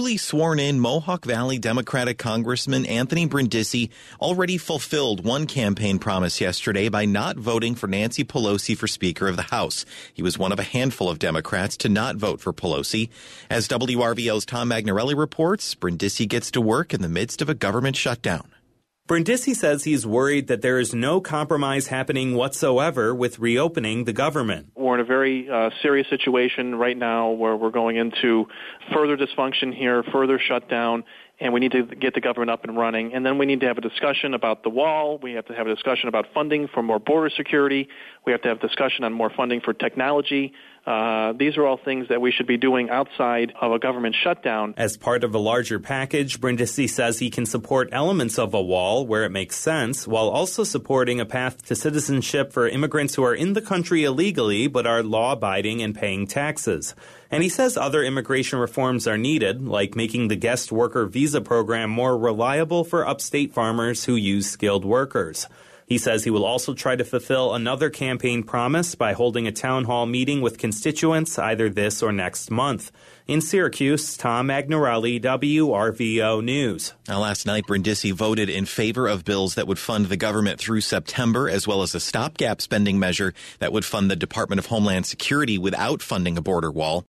newly sworn-in Mohawk Valley Democratic Congressman Anthony Brindisi already fulfilled one campaign promise yesterday by not voting for Nancy Pelosi for Speaker of the House. He was one of a handful of Democrats to not vote for Pelosi. As WRVL's Tom Magnarelli reports, Brindisi gets to work in the midst of a government shutdown. Brindisi says he's worried that there is no compromise happening whatsoever with reopening the government. We're in a very serious situation right now where we're going into further dysfunction here, further shutdown, and we need to get the government up and running. And then we need to have a discussion about the wall. We have to have a discussion about funding for more border security. We have to have a discussion on more funding for technology. These are all things that we should be doing outside of a government shutdown. As part of a larger package, Brindisi says he can support elements of a wall where it makes sense, while also supporting a path to citizenship for immigrants who are in the country illegally but are law-abiding and paying taxes. And he says other immigration reforms are needed, like making the guest worker visa program more reliable for upstate farmers who use skilled workers. He says he will also try to fulfill another campaign promise by holding a town hall meeting with constituents either this or next month. In Syracuse, Tom Magnarelli, WRVO News. Now, last night, Brindisi voted in favor of bills that would fund the government through September, as well as a stopgap spending measure that would fund the Department of Homeland Security without funding a border wall.